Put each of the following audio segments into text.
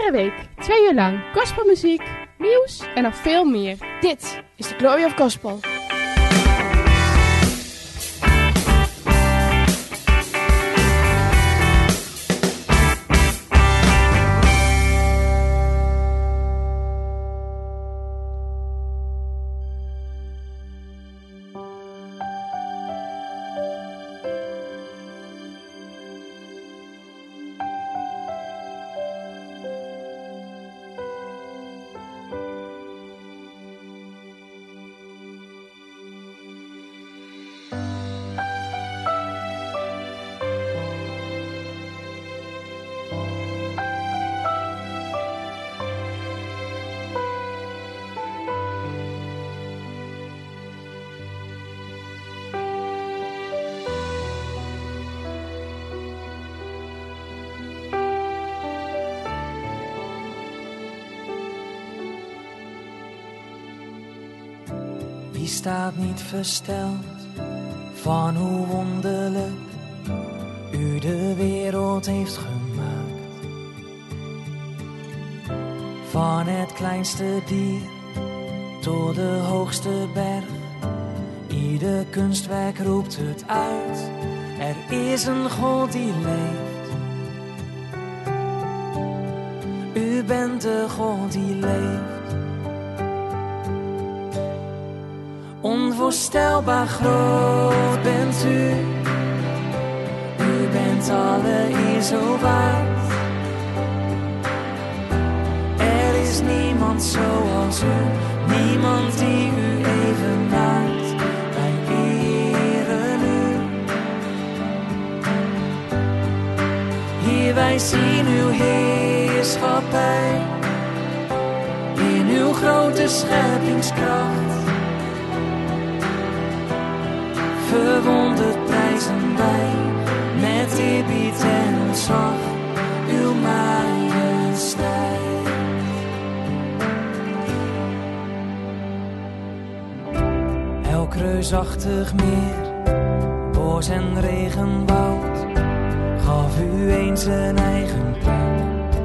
Iedere week, 2 uur lang, gospelmuziek, nieuws en nog veel meer. Dit is de Glory of Gospel. Wie staat niet versteld van hoe wonderlijk u de wereld heeft gemaakt? Van het kleinste dier tot de hoogste berg, ieder kunstwerk roept het uit. Er is een God die leeft. U bent de God die leeft. Onvoorstelbaar groot bent u. U bent alle eer zo waard. Er is niemand zoals u, niemand die u evenaart. Wij eren u. Hier wij zien uw heerschappij, in uw grote scheppingskracht. Verwonderd prijzen wij, met eerbied en ontzag, uw majesteit. Elk reusachtig meer, bos en regenwoud, gaf u eens een eigen plek.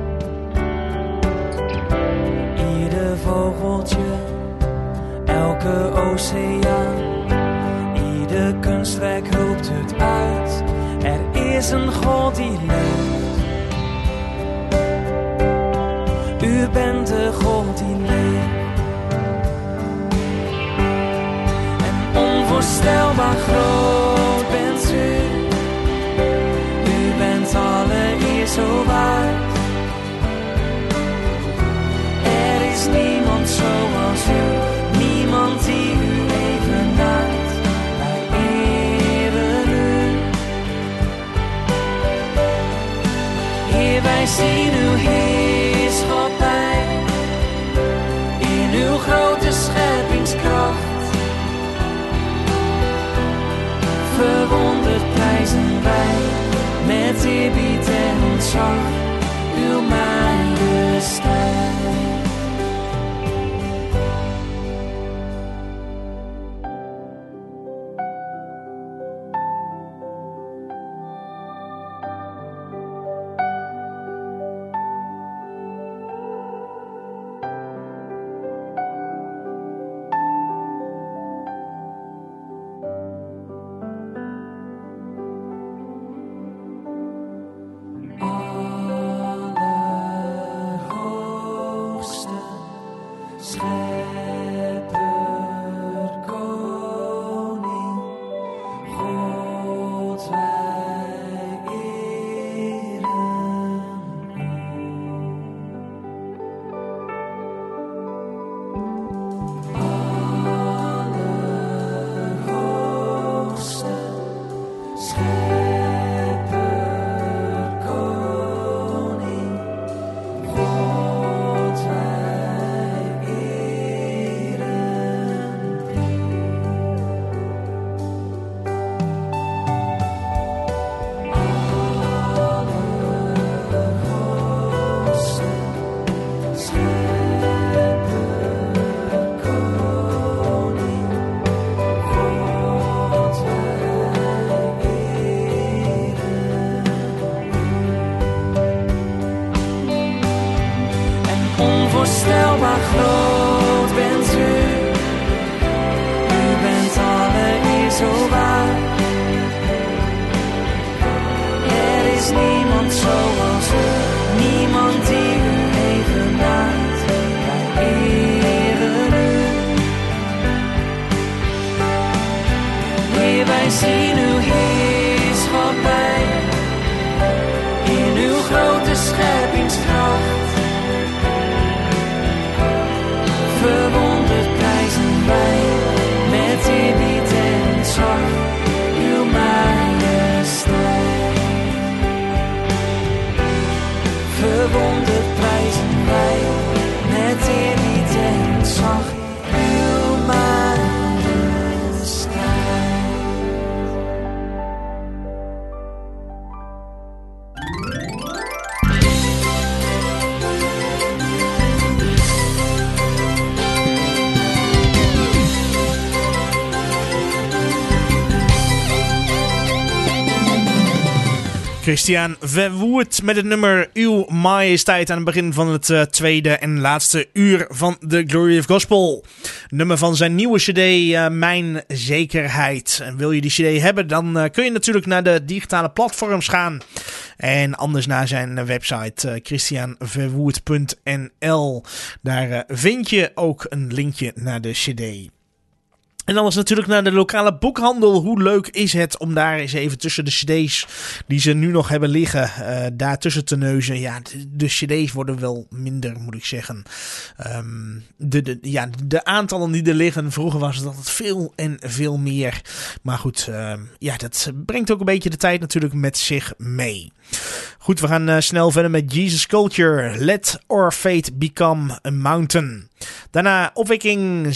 Ieder vogeltje, elke oceaan, de kunstwerk roept het uit. Er is een God die leeft. U bent de God die leeft. En onvoorstelbaar groot bent u. U bent alle eer zo waard. Er is niemand zoals u, niemand die u evenaart. Wij zien uw heerschappij, in uw grote scheppingskracht. Verwonderd prijzen wij, met eerbied en ontzag, uw majesteit. onvoorstelbaar groot bent u. U bent allereerst zo waar. Er is niemand zoals u, niemand die u evenaart. Wij eren u. Heer, wij zien uw heerschappij in uw grote scheppingskracht. Verwonderd prijzen wij met eerbied en ontzag uw majesteit. Verwonderd prijzen wij met eerbied en ontzag uw majesteit. Christian Verwoerd met het nummer Uw Majesteit aan het begin van het tweede en laatste uur van The Glory of Gospel. Nummer van zijn nieuwe cd Mijn Zekerheid. En wil je die cd hebben, dan kun je natuurlijk naar de digitale platforms gaan. En anders naar zijn website christianverwoerd.nl. Daar vind je ook een linkje naar de cd. En anders natuurlijk naar de lokale boekhandel. Hoe leuk is het om daar eens even tussen de cd's die ze nu nog hebben liggen, daar tussen te neuzen. Ja, de cd's worden wel minder, moet ik zeggen. De aantallen die er liggen, vroeger was het altijd veel en veel meer. Maar goed, dat brengt ook een beetje de tijd natuurlijk met zich mee. Goed, we gaan snel verder met Jesus Culture. Let Our Faith Become a Mountain. Daarna opwekking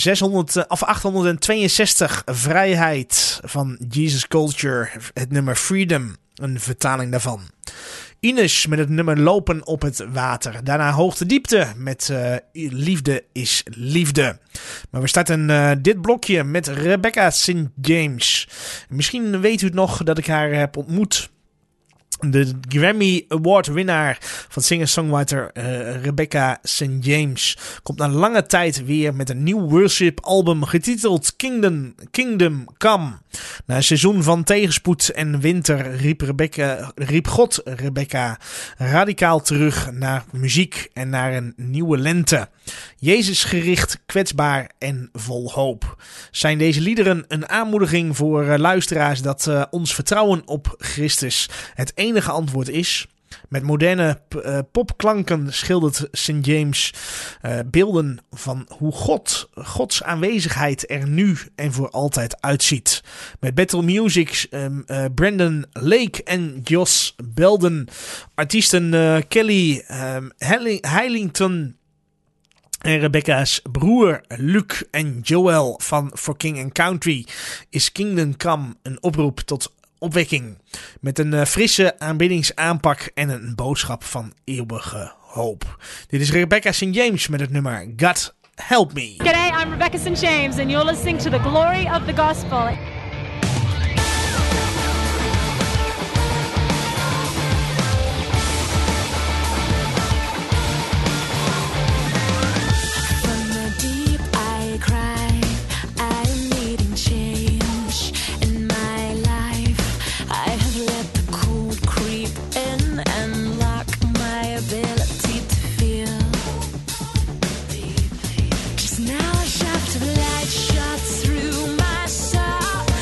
862, Vrijheid van Jesus Culture. Het nummer Freedom, een vertaling daarvan. Ines met het nummer Lopen op het water. Daarna Hoogte Diepte met Liefde is Liefde. Maar we starten dit blokje met Rebecca St. James. Misschien weet u het nog dat ik haar heb ontmoet. De Grammy Award winnaar van singer-songwriter Rebecca St. James komt na lange tijd weer met een nieuw worship album getiteld Kingdom Come. Na een seizoen van tegenspoed en winter riep God Rebecca radicaal terug naar muziek en naar een nieuwe lente. Jezus gericht, kwetsbaar en vol hoop. Zijn deze liederen een aanmoediging voor luisteraars dat ons vertrouwen op Christus het enige antwoord is? Met moderne popklanken schildert St. James beelden van hoe Gods aanwezigheid er nu en voor altijd uitziet. Met Battle Music's Brandon Lake en Joss Belden, artiesten Kelly Heilington en Rebecca's broer Luc en Joel van For King and Country is Kingdom Come een oproep tot opwekking. Met een frisse aanbiddingsaanpak en een boodschap van eeuwige hoop. Dit is Rebecca St. James met het nummer God Help Me. G'day, I'm Rebecca St. James and you're listening to The Glory of the Gospel. Now a shaft of light shot through my soul.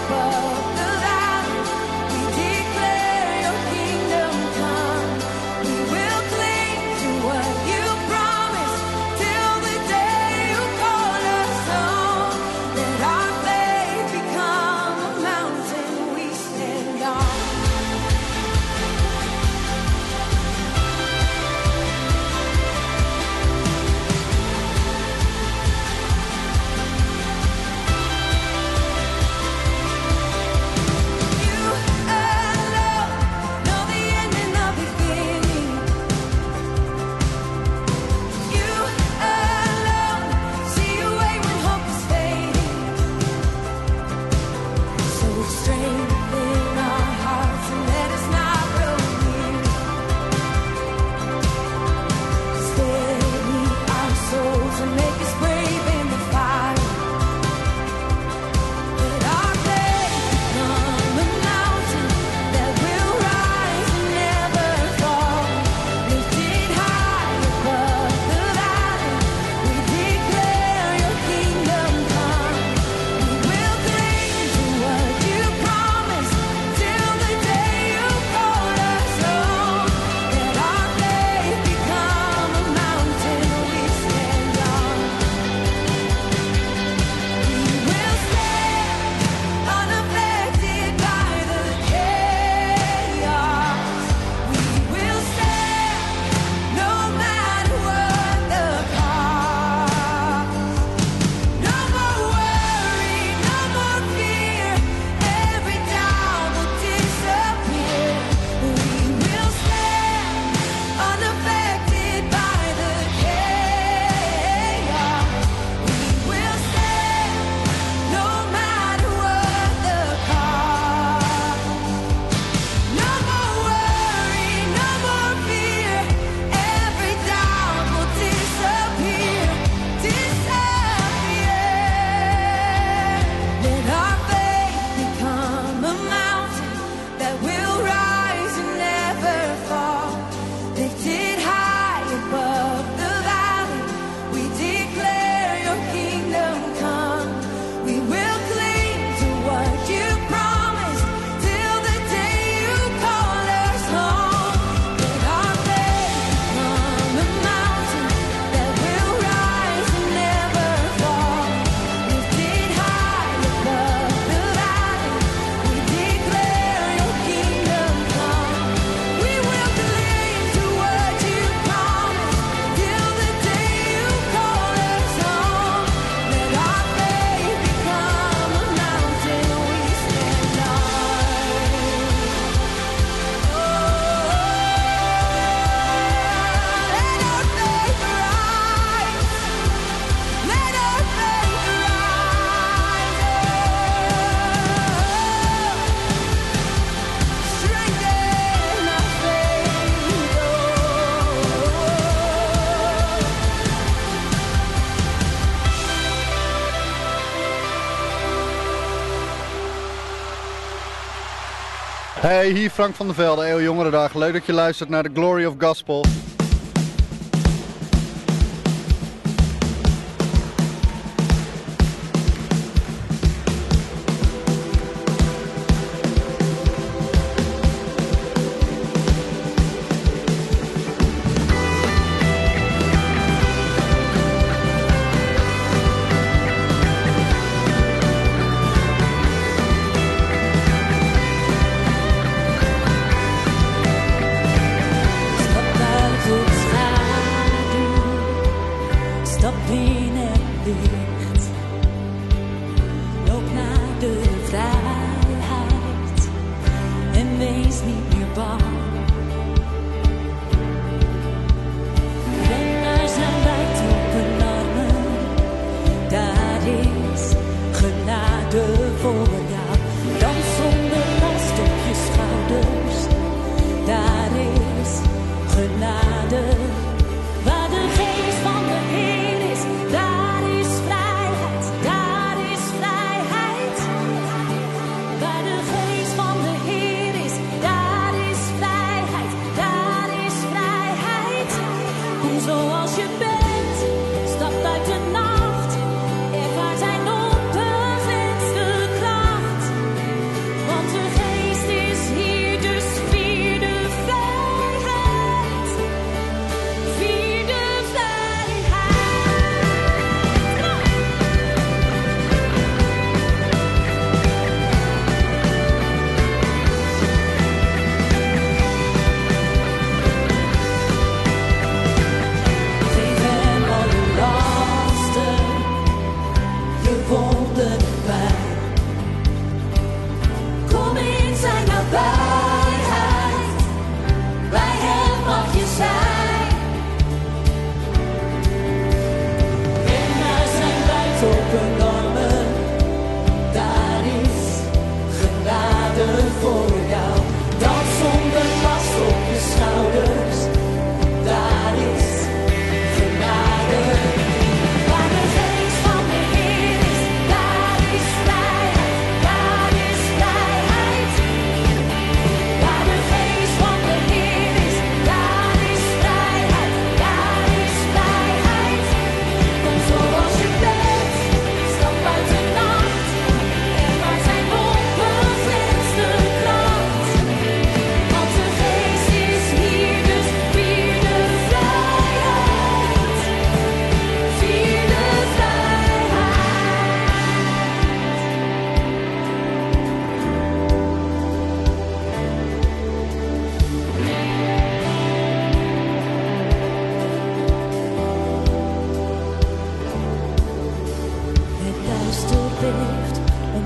Hey, hier Frank van der Velde, Eeuw Jongerendag. Leuk dat je luistert naar de Glory of Gospel. Stap uit de nacht, ervaar zijn op de grens.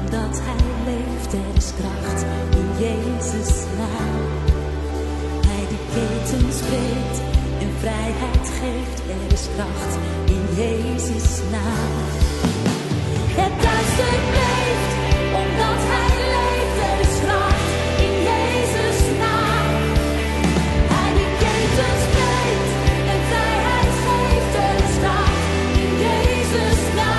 omdat hij leeft, er is kracht in Jezus' naam. Hij die ketens breekt en vrijheid geeft, er is kracht in Jezus' naam. Het duister leeft, omdat hij leeft, er is kracht in Jezus' naam. Hij die ketens breekt en vrijheid geeft, er is kracht in Jezus' naam.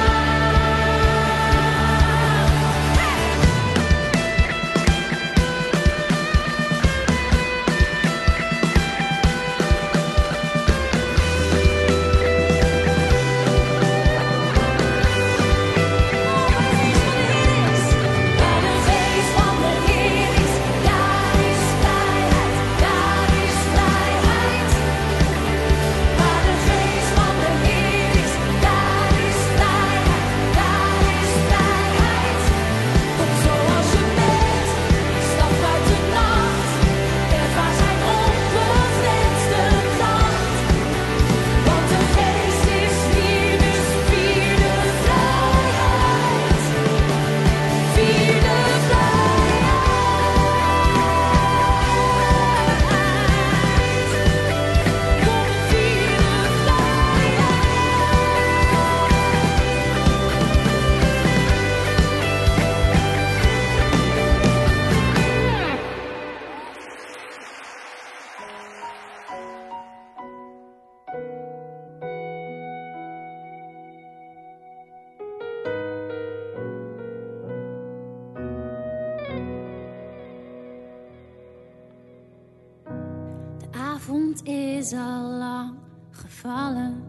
De avond is al lang gevallen.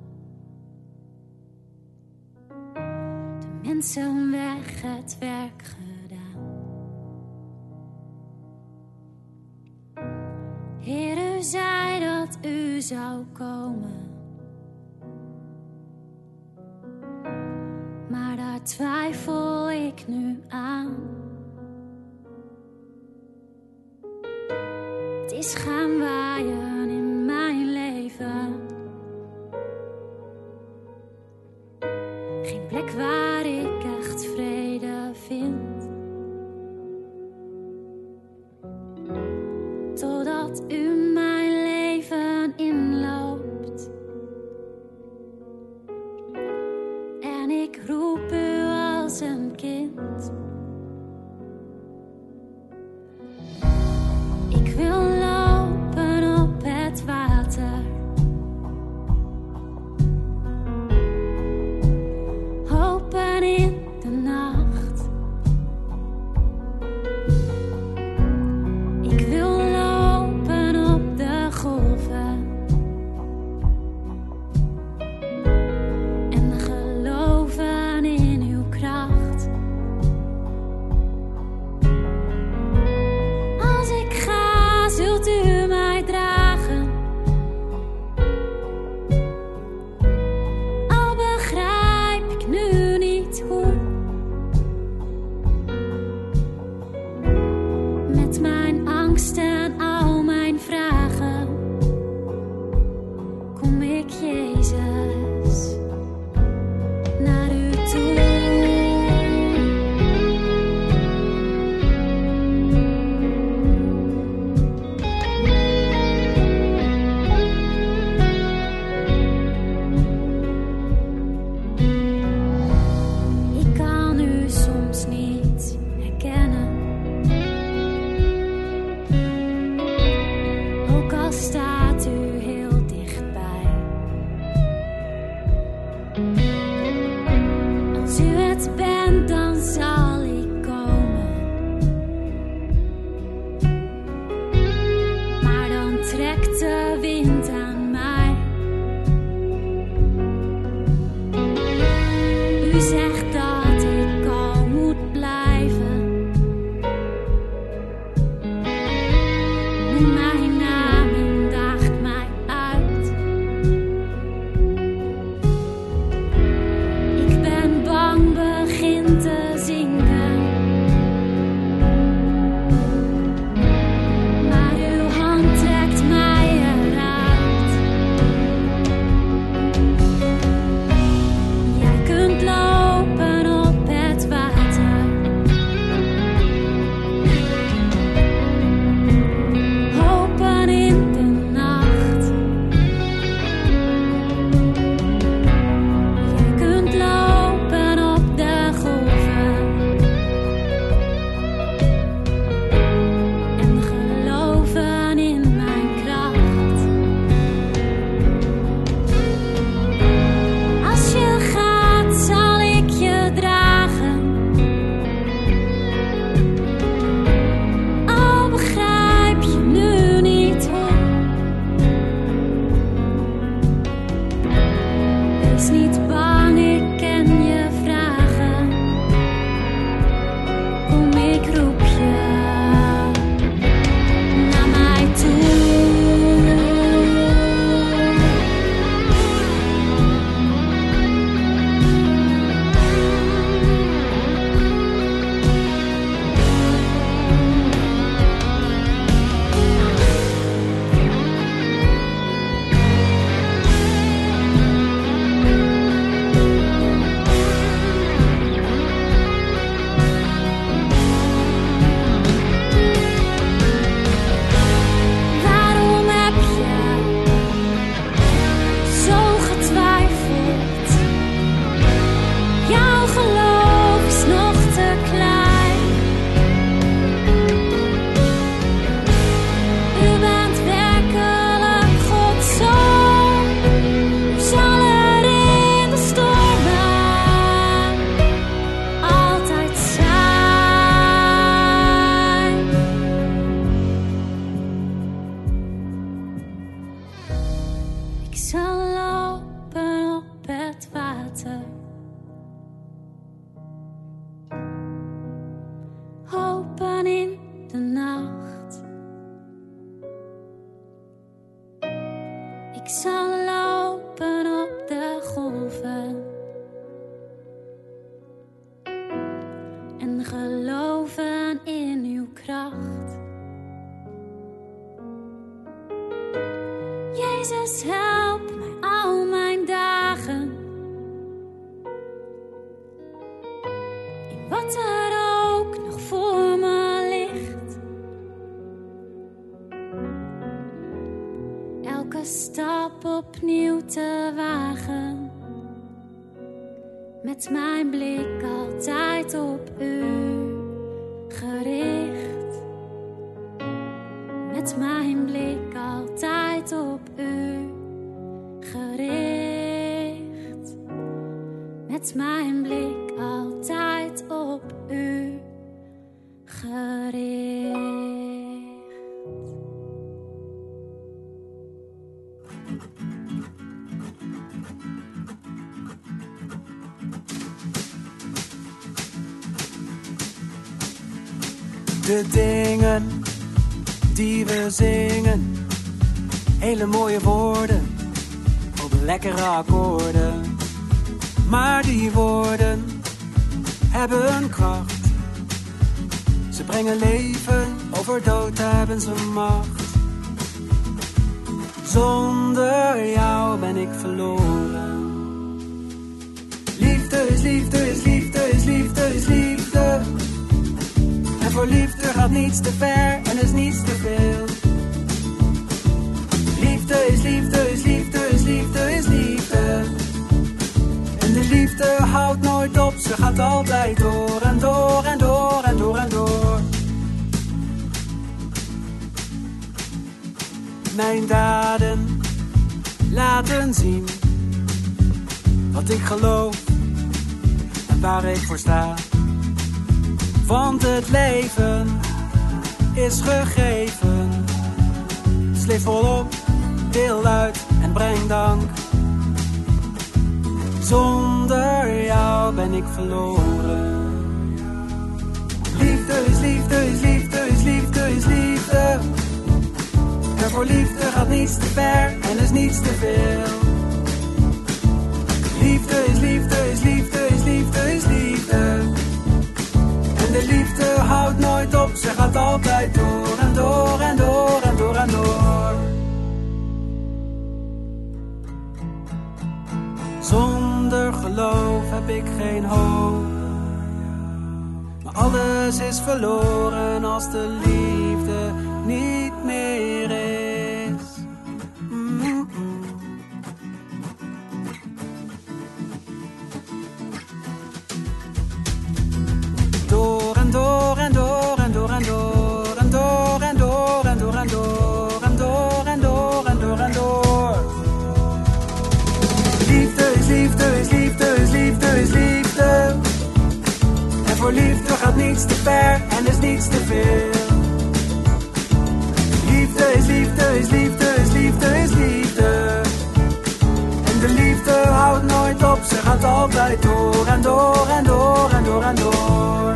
De mensen weg, het werk gedaan. Heer, u zei dat u zou komen, maar daar twijfel ik nu aan. Het is gaan waaien in mijn leven. Geen plek waar ik echt vrede vind. Totdat u mijn leven inloopt. En ik roep u als een kind. Ik wil lopen op het water. Hopen in de nacht. Ik wil lopen op de golven. En geloven in uw kracht. Als ik ga, zult u mij dragen. Al begrijp ik nu niet hoe. Met mijn angst en al mijn vragen kom ik, Jezus, naar u toe. Ik kan u soms niet herkennen. en geloven in uw kracht. Jezus, help mij al mijn dagen. In wat er ook nog voor me ligt. Elke stap opnieuw te wagen. Met mijn blik altijd op u gericht. Met mijn blik altijd op u gericht. Met mijn blik altijd op u gericht. De dingen die we zingen, hele mooie woorden, op lekkere akkoorden. Maar die woorden hebben een kracht. Ze brengen leven, over dood hebben ze macht. Zonder jou ben ik verloren. Liefde is liefde, is liefde, is liefde, is liefde. En voor liefde gaat niets te ver en is niets te veel. Liefde is liefde, is liefde, is liefde, is liefde. En de liefde houdt nooit op, ze gaat altijd door en door en door en door en door. Mijn daden laten zien wat ik geloof en waar ik voor sta. Want het leven is gegeven. Dus leef volop, deel uit en breng dank. Zonder jou ben ik verloren. Liefde is liefde, is liefde, is liefde, is liefde. En voor liefde gaat niets te ver en is niets te veel. Liefde is liefde, is liefde, is liefde, is liefde. En de liefde houdt nooit op, ze gaat altijd door en door en door en door en door. Zonder geloof heb ik geen hoop. Maar alles is verloren als de liefde niet meer is. Door en door en door en door en door en door en door en door en door en door en door en door en door. Liefde is liefde, is liefde, is liefde, is liefde. En voor liefde gaat niets te ver en is niets te veel. Liefde is liefde, is liefde, is liefde, is liefde. En de liefde houdt nooit op, ze gaat altijd door en door en door en door en door.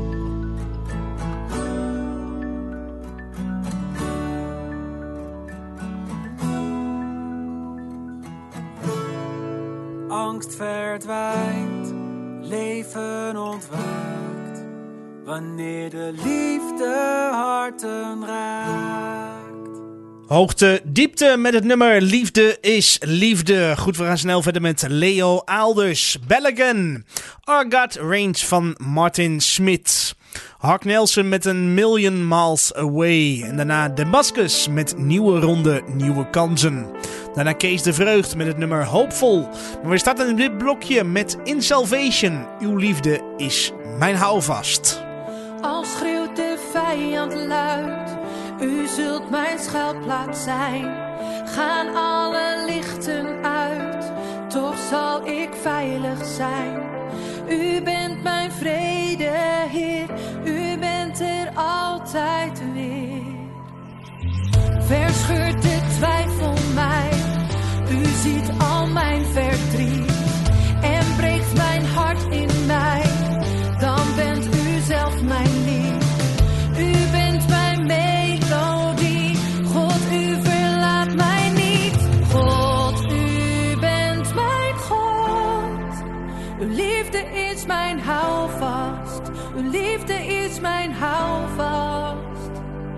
Angst verdwijnt, leven ontwaakt, wanneer de liefde harten raakt. Hoogte, diepte met het nummer Liefde is Liefde. Goed, we gaan snel verder met Leo Alders. Belligan. Our God Range van Martin Smith. Hark Nelson met een Million Miles Away. En daarna Damascus met Nieuwe Ronde, Nieuwe Kansen. Daarna Kees de Vreugd met het nummer Hoopvol. Maar we starten in dit blokje met In Salvation. Uw liefde is mijn houvast. Al schreeuwt de vijand luid, u zult mijn schuilplaats zijn. Gaan alle lichten uit, toch zal ik veilig zijn. U bent mijn vrede, Heer, u bent er altijd weer. Verscheurt de twijfel mij, u ziet al mijn verdriet. En breekt mijn hart in mij, dan bent u zelf mijn lief. U bent mijn melodie, God, u verlaat mij niet. God, u bent mijn God, uw liefde is mijn houvast. Uw liefde liefde is mijn houvast.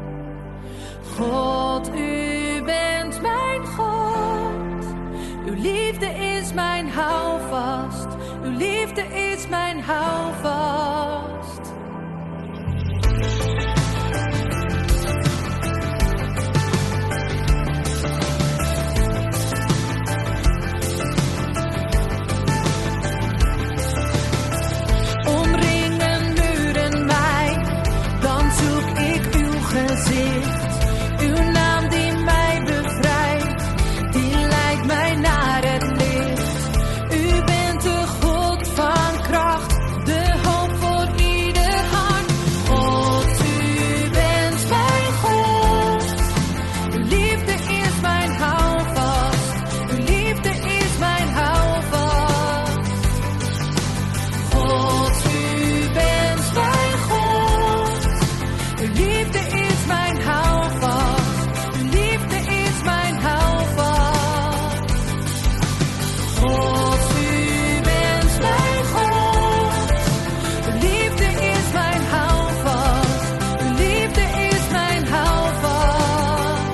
God, u bent mijn God. Uw liefde is mijn houvast. Uw liefde is mijn houvast. Omringen muren mij, dan zoek ik uw gezicht. Uw naam die mij bevrijdt, die leidt mij naar het licht. U bent de God van kracht, de hoop voor ieder hart. God, u bent mijn God. Uw liefde is mijn houvast. Uw liefde is mijn houvast. God, u bent mijn God. Uw liefde is mijn houvast. Uw liefde is mijn houvast. God, u bent mijn God. Uw liefde is mijn houvast. Uw liefde is mijn houvast.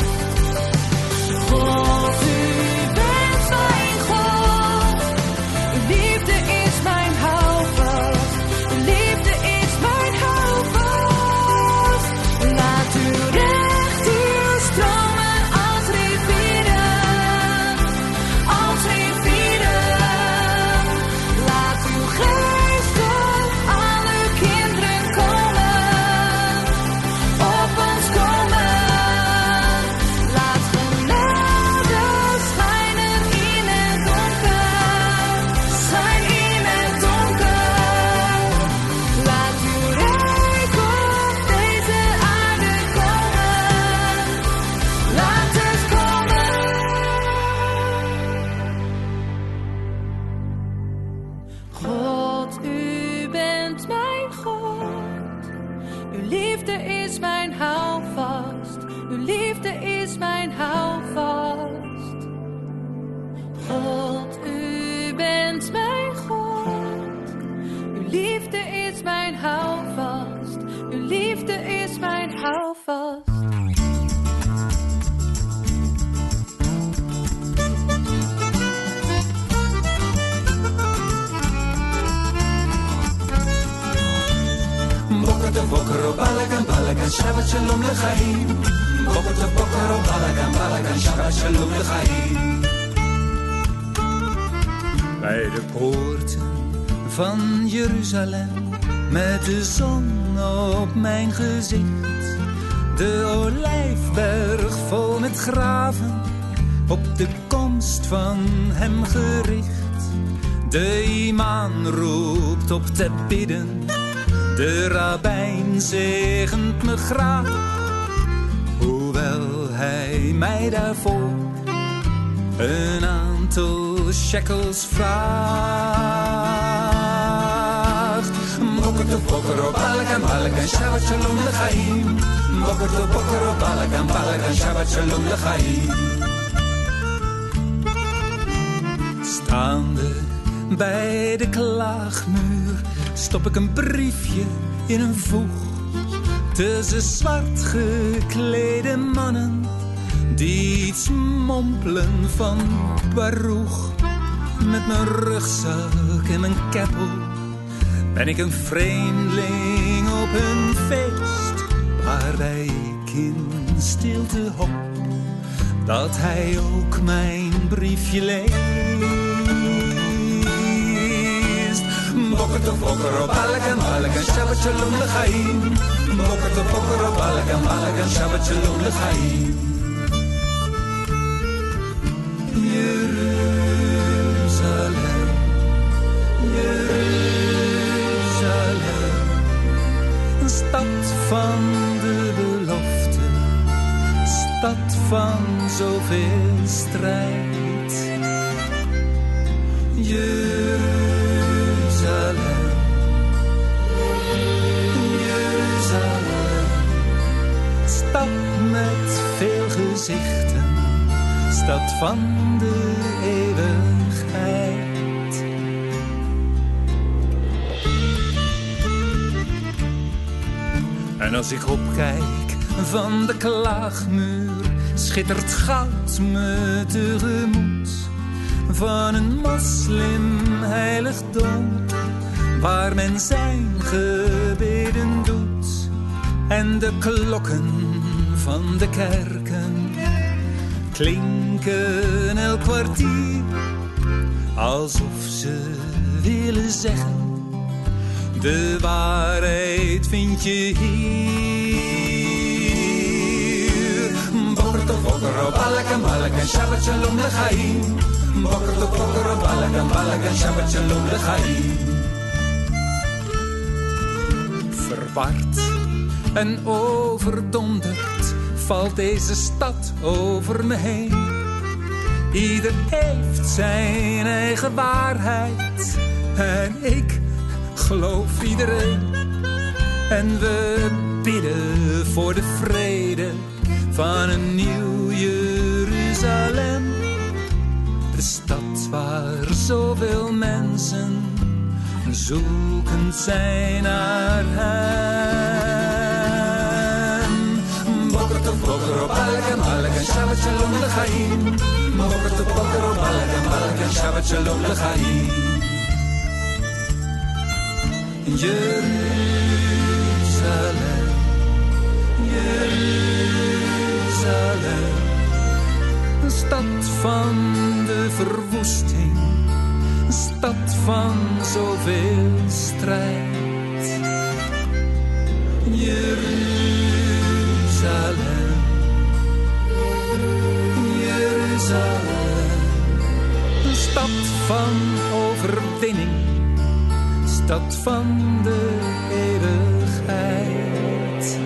God, u bent mijn God. Uw liefde is mijn houvast. Uw liefde is mijn houvast. Laat uw recht hier stromen als rivieren, als rivieren. Laat uw geest op alle kinderen komen, op ons komen. Laat genade schijnen in het donker, schijn in het donker. Laat uw rijk op deze aarde komen, laat het komen. God, u bent mijn God. Uw liefde is mijn houvast. Uw liefde is mijn houvast. God, u bent mijn God. Uw liefde is mijn houvast. Uw liefde is mijn houvast. Boker boker op balagan Shabbat shalom lechaim. Boker op balagan Shabbat shalom lechaim. Bij de poorten van Jeruzalem, met de zon op mijn gezicht. De olijfberg vol met graven, op de komst van hem gericht. De imam roept op te bidden, de rabbijn zegent me graag. Hoewel hij mij daarvoor een aantal shekels vraagt. Boker op balagan Shabbat shalom lechaim. Boker op balagan Shabbat shalom lechaim. Staande bij de klaagmuur stop ik een briefje in een voeg. Tussen zwart geklede mannen die iets mompelen van Baruch. Met mijn rugzak en mijn keppel ben ik een vreemdeling op een feest, waarbij ik in stilte hoop dat hij ook mijn briefje leest. Boker op balagan Shabbat shalom lechaim. Boker op balagan Shabbat shalom lechaim. Jeruzalem, Jeruzalem, een stad van de belofte, stad van zoveel strijd. Jeruzalem, Jeruzalem, stad met veel gezichten, stad van de eeuwigheid. En als ik opkijk van de klaagmuur, schittert goud me tegemoet. Van een moslim-heiligdom, waar men zijn gebeden doet. En de klokken van de kerken klinken elk kwartier, alsof ze willen zeggen: de waarheid vind je hier. Boker to boker, balak en Shabbat shalom lechaim. Boker to boker, balak en Shabbat shalom lechaim. Verward en overdonderd valt deze stad over me heen. Ieder heeft zijn eigen waarheid en ik geloof iedereen. En we bidden voor de vrede van een nieuw Jeruzalem. De stad waar zoveel mensen zoekend zijn naar hem. Boker to boker, balak en Shabbat shalom lechaim. Boker to boker, balak en Shabbat shalom lechaim. Jeruzalem, Jeruzalem, een stad van de verwoesting, een stad van zoveel strijd. Jeruzalem, Jeruzalem, een stad van overwinning, stad van de eeuwigheid.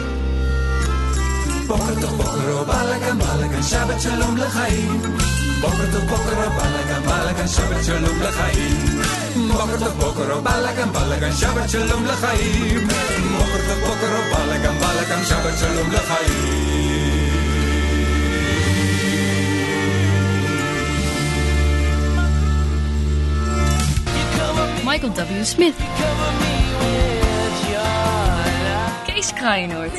Boker to boker, balak en Shabbat shalom lechaim. Boker to boker, balak en Shabbat shalom lechaim. Boker to boker, balak en Shabbat shalom lechaim. Boker to boker, balak en Shabbat shalom lechaim. Michael W. Smith. Kees Kraaienoord.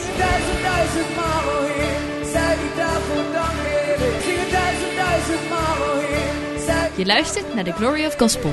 Je luistert naar The Glory of Gospel.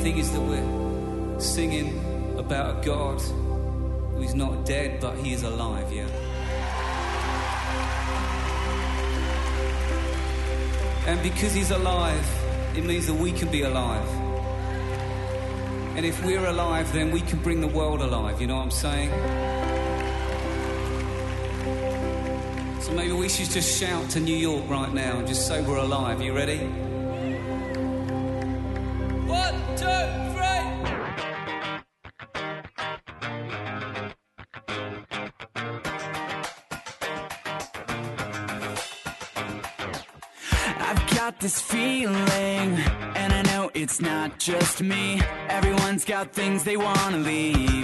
thing is that we're singing about a God who is not dead, but he is alive, yeah? And because he's alive, it means that we can be alive. And if we're alive, then we can bring the world alive, you know what I'm saying? So maybe we should just shout to New York right now and just say we're alive. You ready? 1, 2, 3. I've got this feeling, and I know it's not just me. Everyone's got things they wanna leave.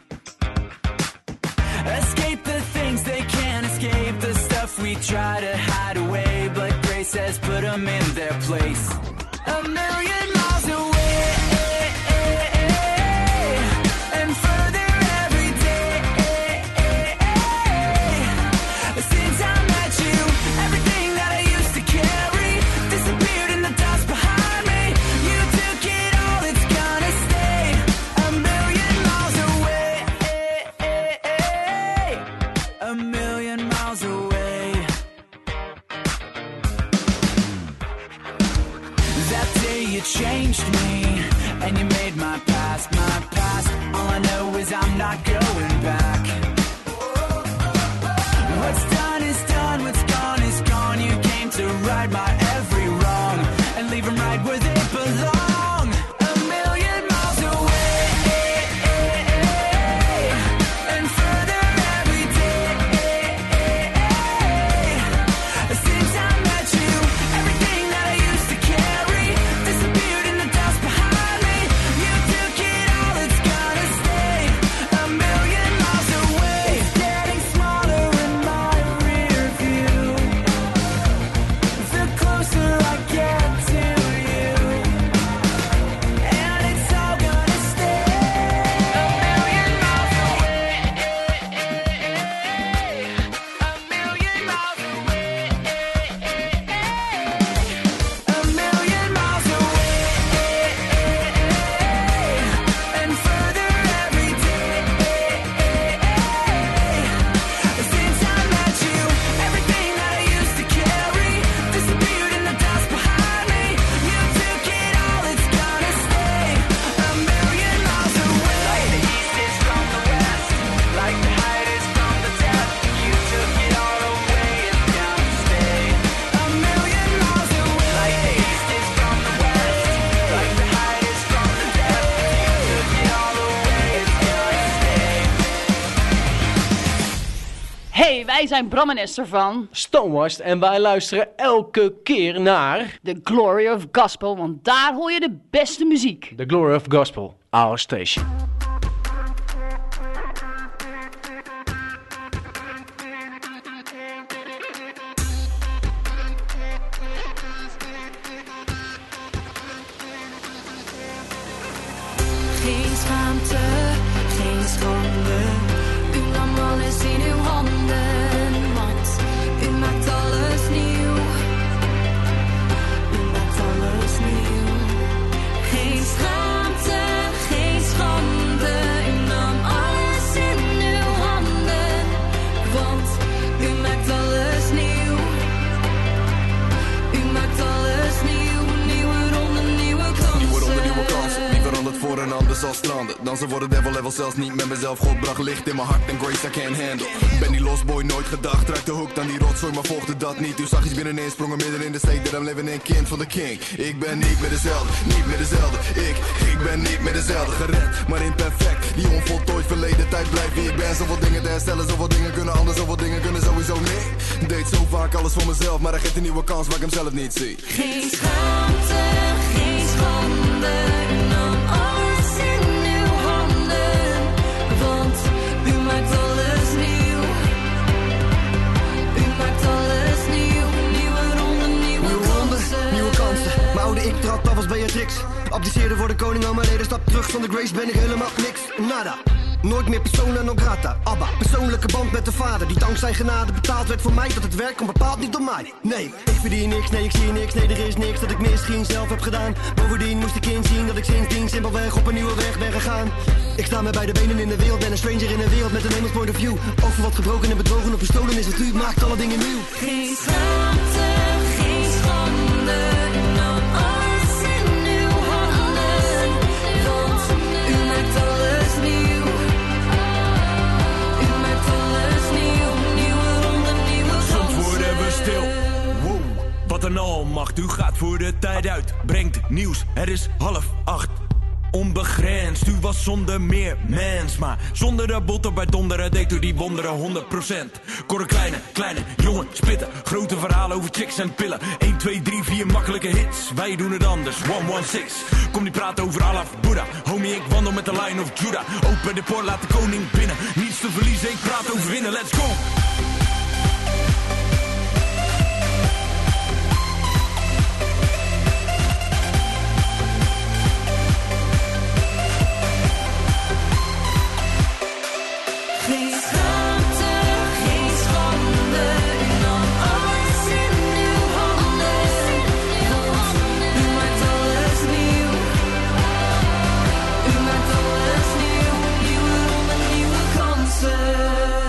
Escape the things they can't escape, the stuff we try to hide away, but grace has put them in their place. A million miles away, and further every day. Since I met you, everything that I used to carry disappeared in the dust behind me. You took it all, it's gonna stay. A million miles away, a million miles away. That day you changed me, and you made my past my past. All I know is I'm not going back. What's done is done, what's gone is gone. You came to right my every wrong and leave them right where they belong. A million miles away, and further every day. Since I met you, everything that I used to carry disappeared in the dust behind me. You took it all, it's gonna stay. A million miles away. It's getting smaller in my rear view. The closer I get to you, and it's all gonna stay. A million miles away. A million miles away. A million miles away, and further every day. Since I met you, everything that I used to carry disappeared in the dust behind me. You took it all, it's gonna stay. A million miles away. Like the east is from the west, like the height is from the depth. You took it all away, it's gonna stay. A million miles away. Like the east is from the west, like the height is from the depth. You took it all away, it's gonna stay. Hey, wij zijn Bram en Esther van Stonewashed en wij luisteren elke keer naar The Glory of Gospel, want daar hoor je de beste muziek. The Glory of Gospel, our station. Geen schaamte, geen schande. U nam alles in uw handen, want u maakt alles nieuw. U maakt alles nieuw. Geen schaamte, geen schande. U nam alles in uw handen, want u maakt alles nieuw. U maakt alles nieuw. Nieuwe ronde, nieuwe kansen. Nieuwe ronde, nieuwe kansen. Wie verandert voor een ander zal stranden. Dansen voor de devil level zelfs niet met mezelf. God bracht licht in mijn hart en grace I can't handle. Ben die lost boy nooit gedacht. Raak de hoek dan die rotzooi, maar volgde dat niet. U zag iets binnenin, sprongen midden in de steek. Dat I'm living in, kind van de king. Ik ben niet meer dezelfde, niet meer dezelfde. Ik ben niet meer dezelfde. Gered, maar imperfect. Die onvoltooid verleden tijd blijft wie ik ben. Zoveel dingen te herstellen, zoveel dingen kunnen anders. Zoveel dingen kunnen sowieso niet. Deed zo vaak alles voor mezelf, maar hij geeft een nieuwe kans waar ik hem zelf niet zie. Geen schaamte, geen schande. U nam alles in uw handen, want u maakt alles nieuw. U maakt alles nieuw. Nieuwe ronde, nieuwe kansen. Nieuwe kansen. Mijn oude ik trad af als Beatrix. Abdiceerde voor de koning, al mijn leden stap terug. Zonder grace ben ik helemaal niks, nada. Nooit meer persona non grata, Abba. Persoonlijke band met de vader, die dankzij genade betaald werd voor mij. Dat het werk komt bepaald niet door mij. Nee, ik verdien niks, nee ik zie niks. Nee, er is niks dat ik misschien zelf heb gedaan. Bovendien moest ik inzien dat ik sindsdien simpelweg op een nieuwe weg ben gegaan. Ik sta met beide benen in de wereld, ben een stranger in een wereld met een hemels point of view. Over wat gebroken en bedrogen of bestolen is, wat u maakt alle dingen nieuw. Geen schaamte, geen schande, dan alles in uw handen. Want u maakt alles nieuw. U maakt alles nieuw, nieuwe ronde, nieuwe kansen. Soms worden we stil. Wow, wat een almacht. U gaat voor de tijd uit, brengt nieuws. Het is 7:30. Onbegrensd, u was zonder meer mens. Maar zonder de botten bij donderen deed u die wonderen 100%. Kon een kleine jongen spitten. Grote verhalen over chicks en pillen. 1, 2, 3, 4 makkelijke hits. Wij doen het anders, 116. Kom niet praten over Allah of Buddha. Homie, ik wandel met de Lion of Judah. Open de poort, laat de koning binnen. Niets te verliezen, ik praat over winnen, let's go! Geen schaamte, geen schande, dan alles in uw handen. U maakt alles nieuw. U maakt alles nieuw. Nieuwe ronde, nieuwe kansen.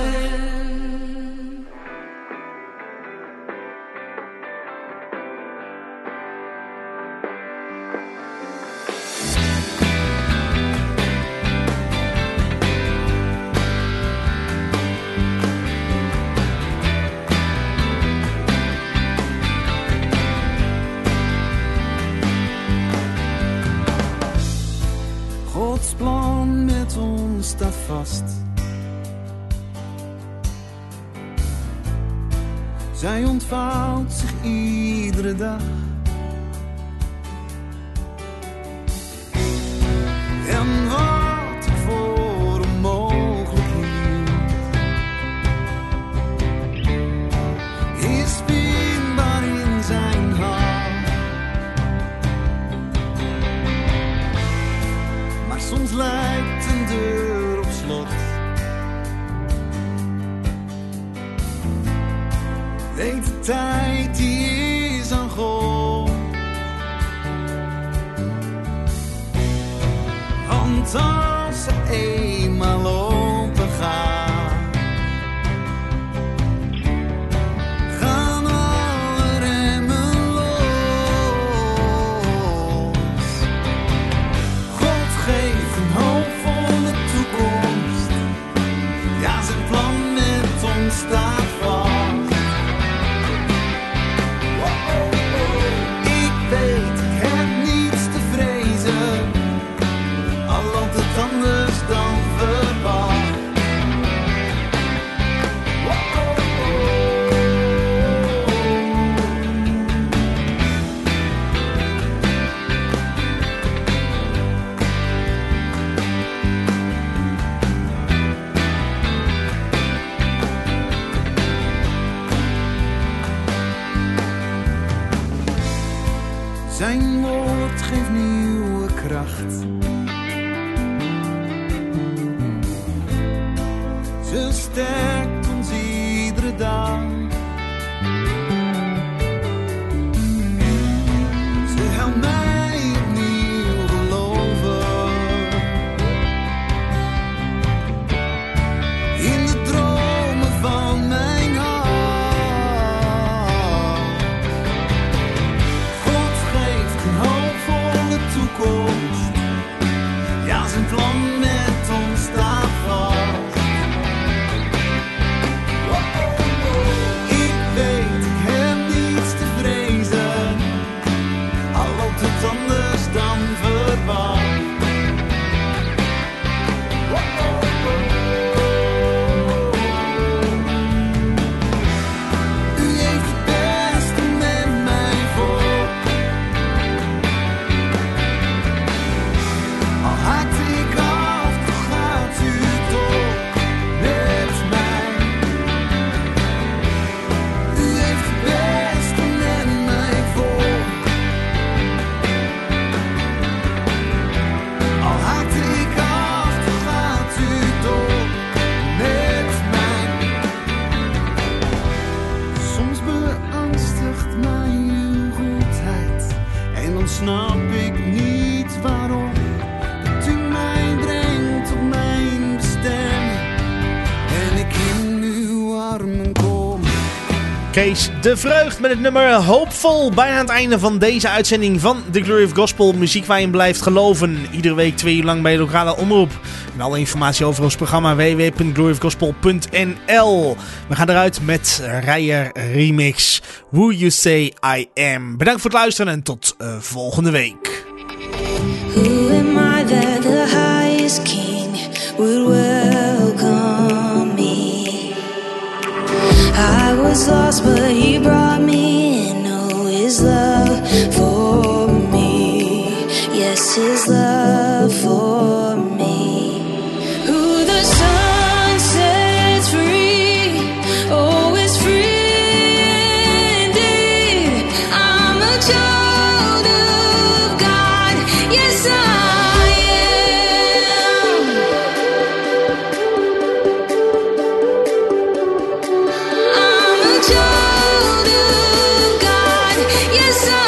Gods plan met ons staat vast. Zij ontvouwt zich iedere dag. En wat ik voor onmogelijk hield, is vindbaar in zijn hand. Maar soms lijkt een deur op slot. Weet de tijd, die is aan God. Want als ze eenmaal open gaat, gaan alle remmen los. God geeft een hoopvolle toekomst. Ja, zijn plan met ons staat vast. Ik weet, ik heb niets te vrezen, al loopt het anders dan verwacht. Zijn woord geeft nieuwe kracht. Ze sterkt ons iedere dag. Ze helpt mij opnieuw geloven in de dromen van mijn hart. God geeft een hoopvolle toekomst. Ja, zijn plan met ons staat vast. Kees de Vreugd met het nummer Hoopvol. Bijna aan het einde van deze uitzending van The Glory of Gospel. Muziek waar je in blijft geloven. Iedere week 2 uur lang bij je lokale omroep. En alle informatie over ons programma www.gloryofgospel.nl. We gaan eruit met Rijer Remix. Who You Say I Am. Bedankt voor het luisteren en tot volgende week. Who am I that the highest king would welcome me? I was lost, but he brought me in. Oh, his love for me. Yes, his love for me. Who the sun sets free, oh, is free indeed. I'm a child of God. Yes, I child of God, yes I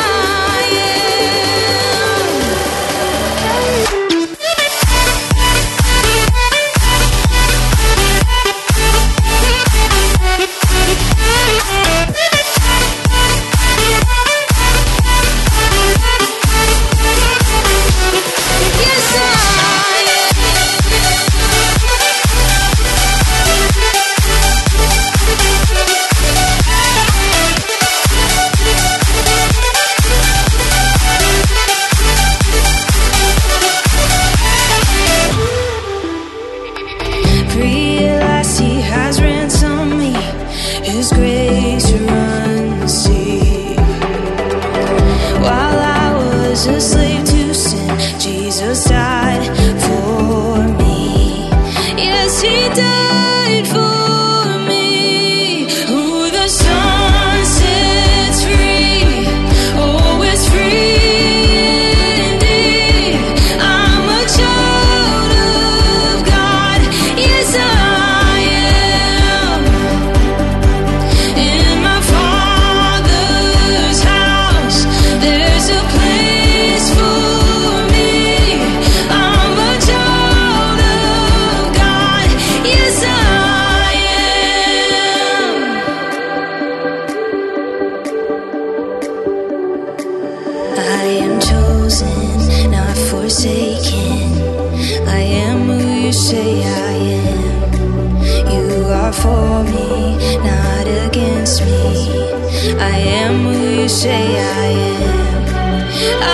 say I am.